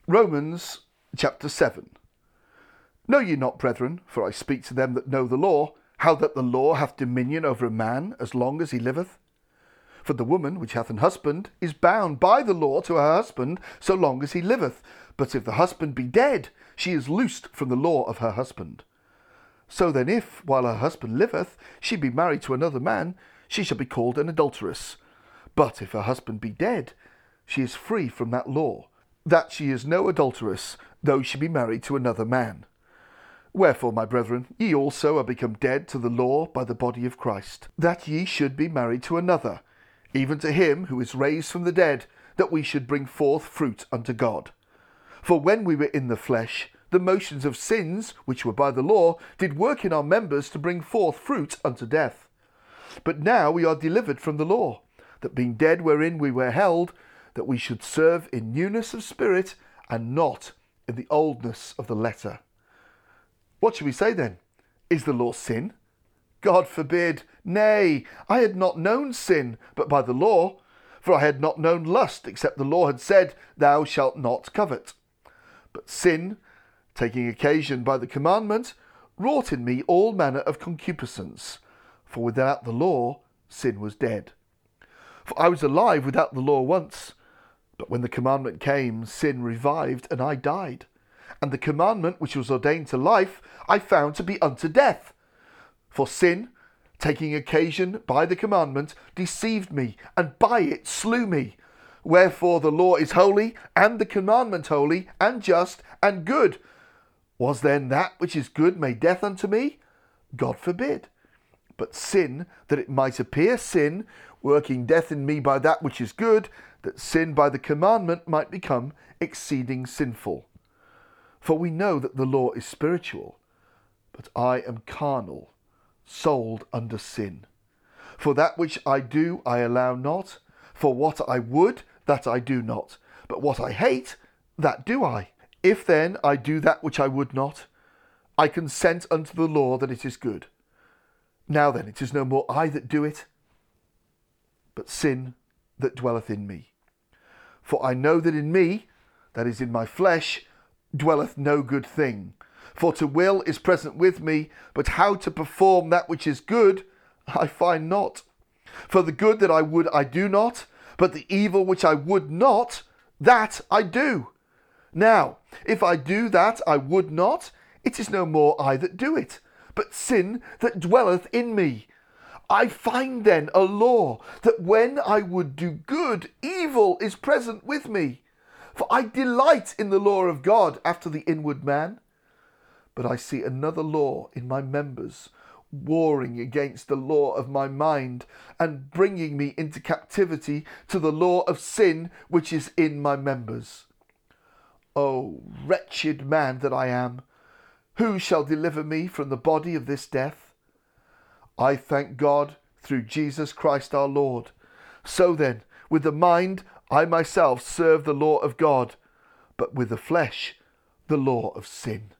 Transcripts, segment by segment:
Romans chapter 7. Know ye not, brethren, for I speak to them that know the law, how that the law hath dominion over a man as long as he liveth? For the woman which hath an husband is bound by the law to her husband so long as he liveth. But if the husband be dead, she is loosed from the law of her husband. So then if, while her husband liveth, she be married to another man, she shall be called an adulteress. But if her husband be dead, she is free from that law, that she is no adulteress, though she be married to another man. Wherefore, my brethren, ye also are become dead to the law by the body of Christ, that ye should be married to another, even to him who is raised from the dead, that we should bring forth fruit unto God. For when we were in the flesh, the motions of sins, which were by the law, did work in our members to bring forth fruit unto death. But now we are delivered from the law, that being dead wherein we were held, that we should serve in newness of spirit, and not in the oldness of the letter. What shall we say then? Is the law sin? God forbid. Nay, I had not known sin, but by the law. For I had not known lust, except the law had said, Thou shalt not covet. But sin, taking occasion by the commandment, wrought in me all manner of concupiscence. For without the law, sin was dead. For I was alive without the law once. But when the commandment came, sin revived, and I died. And the commandment which was ordained to life, I found to be unto death. For sin, taking occasion by the commandment, deceived me, and by it slew me. Wherefore the law is holy, and the commandment holy, and just, and good. Was then that which is good made death unto me? God forbid. But sin, that it might appear sin, working death in me by that which is good, that sin by the commandment might become exceeding sinful. For we know that the law is spiritual, but I am carnal, sold under sin. For that which I do I allow not, for what I would, that I do not, but what I hate, that do I. If then I do that which I would not, I consent unto the law that it is good. Now then it is no more I that do it, but sin that dwelleth in me. For I know that in me, that is in my flesh, dwelleth no good thing. For to will is present with me, but how to perform that which is good, I find not. For the good that I would I do not, but the evil which I would not, that I do. Now, if I do that I would not, it is no more I that do it, but sin that dwelleth in me. I find then a law, that when I would do good, evil is present with me. For I delight in the law of God after the inward man. But I see another law in my members, warring against the law of my mind, and bringing me into captivity to the law of sin which is in my members. O wretched man that I am, who shall deliver me from the body of this death? I thank God through Jesus Christ our Lord. So then, with the mind I myself serve the law of God, but with the flesh the law of sin.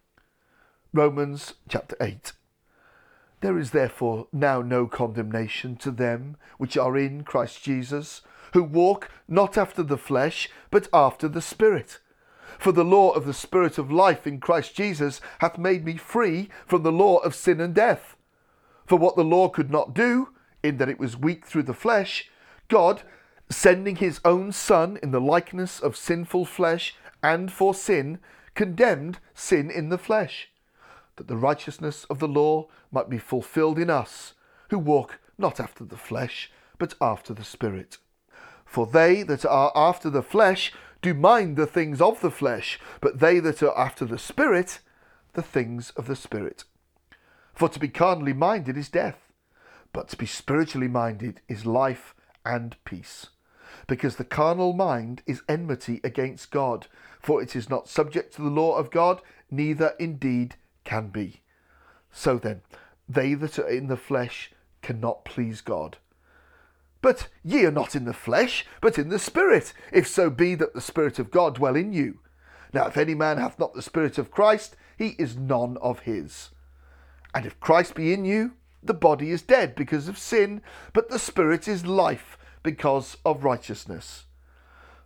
Romans chapter 8. There is therefore now no condemnation to them which are in Christ Jesus, who walk not after the flesh, but after the Spirit. For the law of the Spirit of life in Christ Jesus hath made me free from the law of sin and death. For what the law could not do, in that it was weak through the flesh, God, sending his own Son in the likeness of sinful flesh, and for sin, condemned sin in the flesh, that the righteousness of the law might be fulfilled in us, who walk not after the flesh, but after the Spirit. For they that are after the flesh do mind the things of the flesh, but they that are after the Spirit, the things of the Spirit. For to be carnally minded is death, but to be spiritually minded is life and peace. Because the carnal mind is enmity against God, for it is not subject to the law of God, neither indeed can be. So then, they that are in the flesh cannot please God. But ye are not in the flesh, but in the Spirit, if so be that the Spirit of God dwell in you. Now if any man hath not the Spirit of Christ, he is none of his. And if Christ be in you, the body is dead because of sin, but the Spirit is life because of righteousness.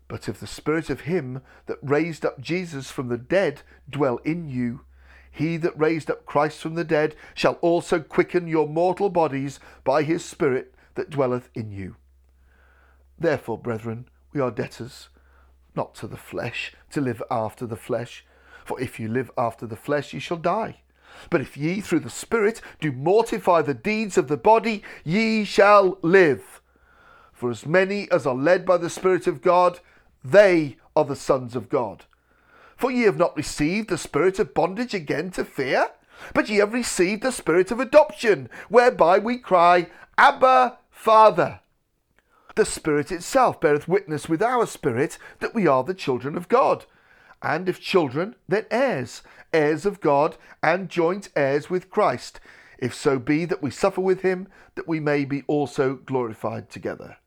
But if the Spirit of him that raised up Jesus from the dead dwell in you, he that raised up Christ from the dead shall also quicken your mortal bodies by his Spirit that dwelleth in you. Therefore, brethren, we are debtors, not to the flesh, to live after the flesh. For if you live after the flesh, ye shall die. But if ye through the Spirit do mortify the deeds of the body, ye shall live. For as many as are led by the Spirit of God, they are the sons of God. For ye have not received the spirit of bondage again to fear, but ye have received the Spirit of adoption, whereby we cry, Abba, Father. The Spirit itself beareth witness with our spirit that we are the children of God. And if children, then heirs, heirs of God, and joint heirs with Christ, if so be that we suffer with him, that we may be also glorified together.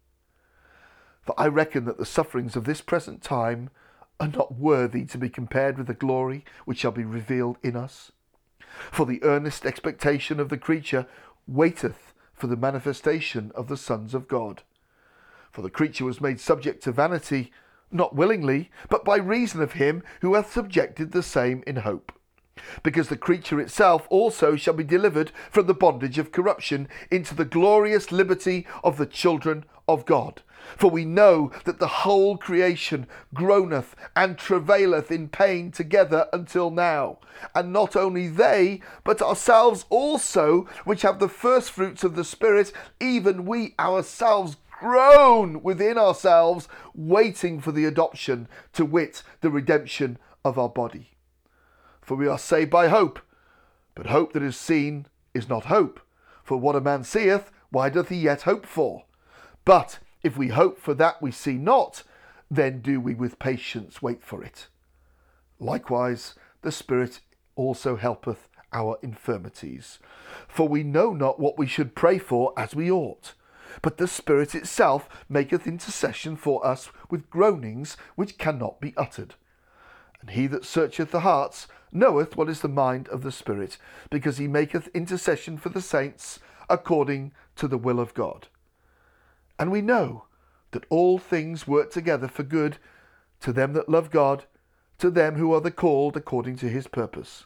For I reckon that the sufferings of this present time are not worthy to be compared with the glory which shall be revealed in us. For the earnest expectation of the creature waiteth for the manifestation of the sons of God. For the creature was made subject to vanity, not willingly, but by reason of him who hath subjected the same in hope. Because the creature itself also shall be delivered from the bondage of corruption into the glorious liberty of the children of God. For we know that the whole creation groaneth and travaileth in pain together until now. And not only they, but ourselves also, which have the first fruits of the Spirit, even we ourselves groan within ourselves, waiting for the adoption, to wit, the redemption of our body. For we are saved by hope, but hope that is seen is not hope. For what a man seeth, why doth he yet hope for? But if we hope for that we see not, then do we with patience wait for it. Likewise, the Spirit also helpeth our infirmities. For we know not what we should pray for as we ought. But the Spirit itself maketh intercession for us with groanings which cannot be uttered. And he that searcheth the hearts knoweth what is the mind of the Spirit, because he maketh intercession for the saints according to the will of God. And we know that all things work together for good to them that love God, to them who are the called according to his purpose.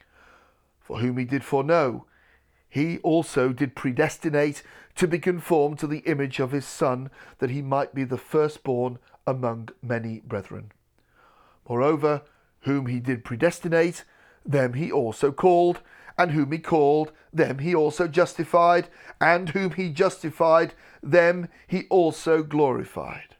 For whom he did foreknow, he also did predestinate to be conformed to the image of his Son, that he might be the firstborn among many brethren. Moreover, whom he did predestinate, them he also called, and whom he called, them he also justified, and whom he justified, them he also glorified.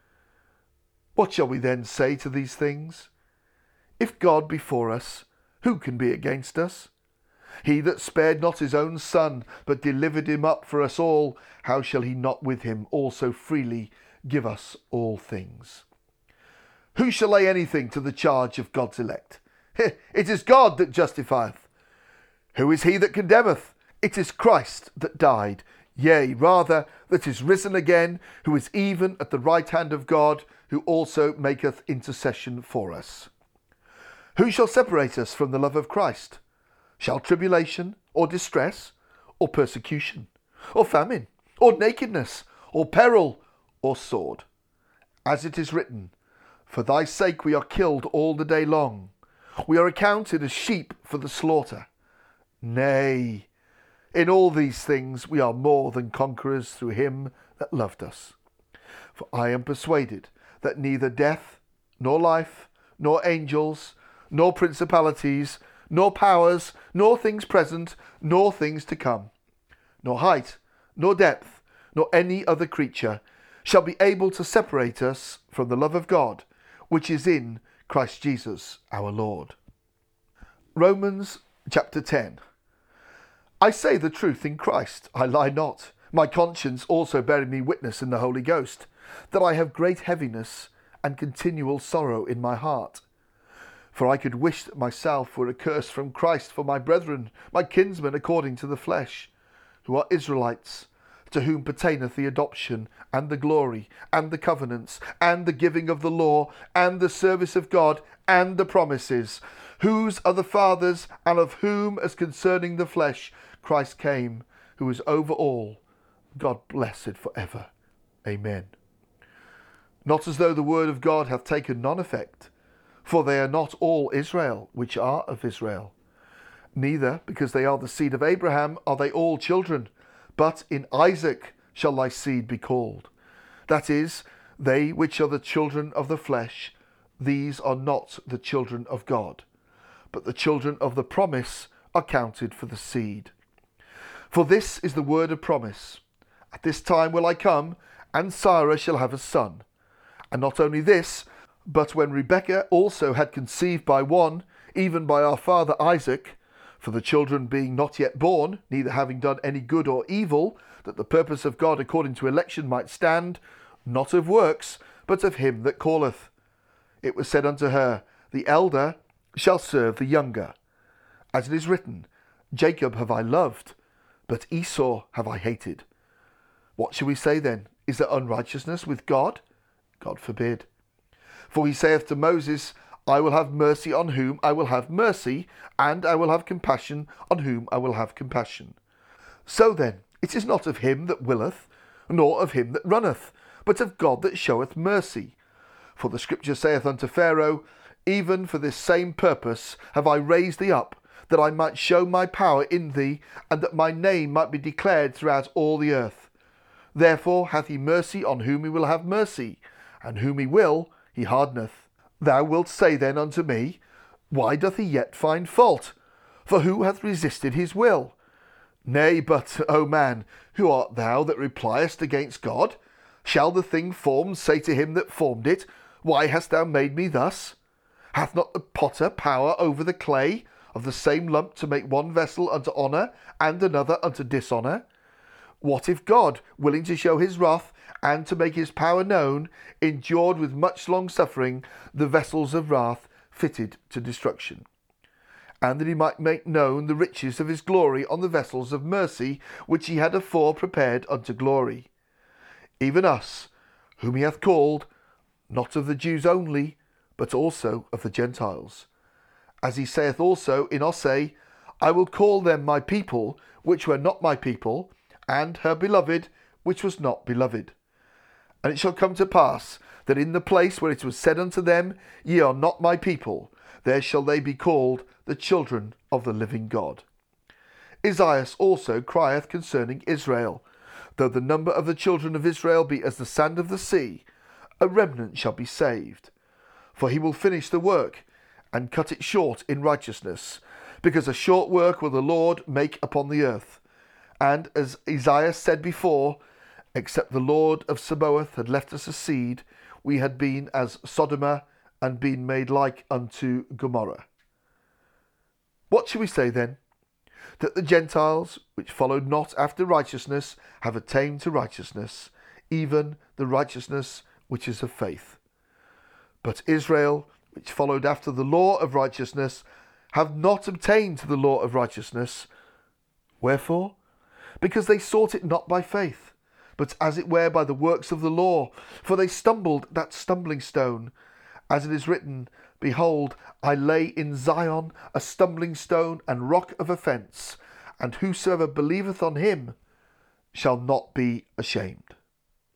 What shall we then say to these things? If God be for us, who can be against us? He that spared not his own Son, but delivered him up for us all, how shall he not with him also freely give us all things? Who shall lay anything to the charge of God's elect? It is God that justifieth. Who is he that condemneth? It is Christ that died, yea, rather, that is risen again, who is even at the right hand of God, who also maketh intercession for us. Who shall separate us from the love of Christ? Shall tribulation, or distress, or persecution, or famine, or nakedness, or peril, or sword? As it is written, For thy sake we are killed all the day long. We are accounted as sheep for the slaughter. Nay, in all these things we are more than conquerors through him that loved us. For I am persuaded that neither death, nor life, nor angels, nor principalities, nor powers, nor things present, nor things to come, nor height, nor depth, nor any other creature shall be able to separate us from the love of God, which is in Christ Jesus our Lord. Romans chapter 10. I say the truth in Christ, I lie not, my conscience also bearing me witness in the Holy Ghost, that I have great heaviness and continual sorrow in my heart. For I could wish that myself were accursed from Christ for my brethren, my kinsmen according to the flesh, who are Israelites, to whom pertaineth the adoption, and the glory, and the covenants, and the giving of the law, and the service of God, and the promises, whose are the fathers, and of whom, as concerning the flesh, Christ came, who is over all, God blessed for ever. Amen. not as though the word of God hath taken none effect. For they are not all Israel which are of Israel. Neither, because they are the seed of Abraham, are they all children, but in Isaac shall thy seed be called. That is, they which are the children of the flesh, these are not the children of God, but the children of the promise are counted for the seed. For this is the word of promise. At this time will I come, and Sarah shall have a son. And not only this, but when Rebekah also had conceived by one, even by our father Isaac, for the children being not yet born, neither having done any good or evil, that the purpose of God according to election might stand, not of works, but of him that calleth. It was said unto her, The elder shall serve the younger. As it is written, Jacob have I loved, but Esau have I hated. What shall we say then? Is there unrighteousness with God? God forbid. For he saith to Moses, I will have mercy on whom I will have mercy, and I will have compassion on whom I will have compassion. So then, it is not of him that willeth, nor of him that runneth, but of God that showeth mercy. For the scripture saith unto Pharaoh, Even for this same purpose have I raised thee up, that I might show my power in thee, and that my name might be declared throughout all the earth. Therefore hath he mercy on whom he will have mercy, and whom he will, he hardeneth. Thou wilt say then unto me, Why doth he yet find fault? For who hath resisted his will? Nay, but, O man, who art thou that repliest against God? Shall the thing formed say to him that formed it, Why hast thou made me thus? Hath not the potter power over the clay of the same lump to make one vessel unto honour, and another unto dishonour? What if God, willing to show his wrath, and to make his power known, endured with much long suffering the vessels of wrath fitted to destruction, and that he might make known the riches of his glory on the vessels of mercy, which he had afore prepared unto glory? Even us, whom he hath called, not of the Jews only, but also of the Gentiles. As he saith also in Osee, I will call them my people, which were not my people, and her beloved, which was not beloved. And it shall come to pass, that in the place where it was said unto them, Ye are not my people, there shall they be called the children of the living God. Esaias also crieth concerning Israel, Though the number of the children of Israel be as the sand of the sea, a remnant shall be saved. For he will finish the work, and cut it short in righteousness, because a short work will the Lord make upon the earth. And as Esaias said before, Except the Lord of Sabaoth had left us a seed, we had been as Sodoma, and been made like unto Gomorrah. What shall we say then? That the Gentiles, which followed not after righteousness, have attained to righteousness, even the righteousness which is of faith. But Israel, which followed after the law of righteousness, have not obtained to the law of righteousness. Wherefore? Because they sought it not by faith, but as it were by the works of the law. For they stumbled that stumbling stone. As it is written, Behold, I lay in Zion a stumbling stone and rock of offence, and whosoever believeth on him shall not be ashamed.